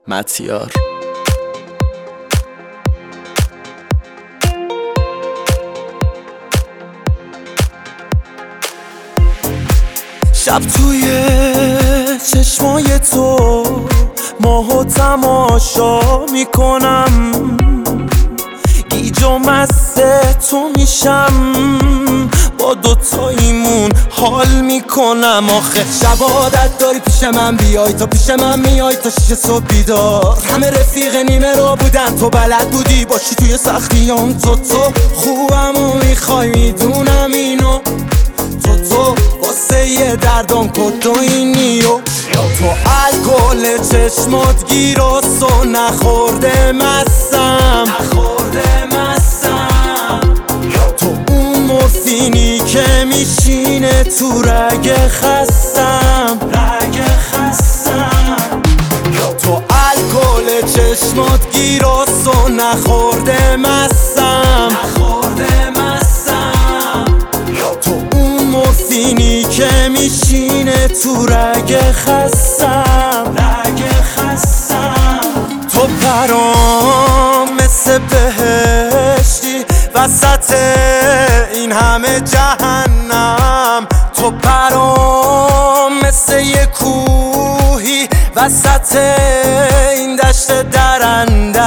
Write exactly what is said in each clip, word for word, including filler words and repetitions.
متیار. شب توی چشمای تو ماهو تماشا میکنم، گیج و مست تو میشم، با دوتاییمون حال میکنم. آخه شب عادت داری پیش من بیای، تا پیش من میای تا شیش صبح بیدار. همه رفیق نیمه رو بودن، تو بلد بودی باشی توی سختیام. تو تو خوبمو میخوای میدونم اینو، تو تو واسه یه دردم کدوینی و تو الکل چشمات گیراس و نخورده مستم، نخورده مستم. تو اون مورفینی که میشینه تو رگ خستم، رگ خستم. تو الکل چشمات گیراس و نخورده مستم، نخورده مستم. تو اون مورفینی که میشینه تو رگ خستم، رگ خستم. تو برام مثل بهشتی وسط این همه جهنم. تو برام مثل یه کوهی وسط این دشت درندشت.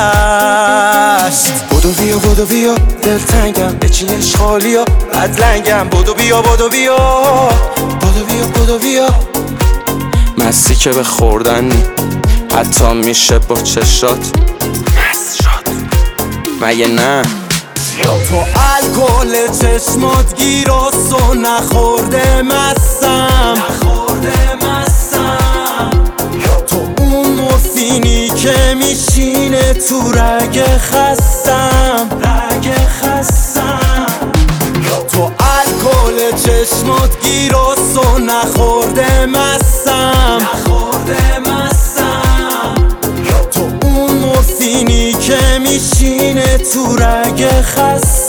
بودو بیا بودو بیا دلتنگم، بچین اشغالیا بدلنگم. بودو بیا بودو بیا بودو بیا بودو بیا. مستی که به خوردن حتی میشه با چشات مست شد، مگه نه؟ تو الکل چشمات گیراس و نخورده مستم، نخورده مستم. تو اون مورفینی که میشینه تو رگ خستم، رگ خستم. تو الکل چشمات گیراس و نخورده مستم، نخورده مستم. تو اون مورفینی که میشینه تو رگ خستم.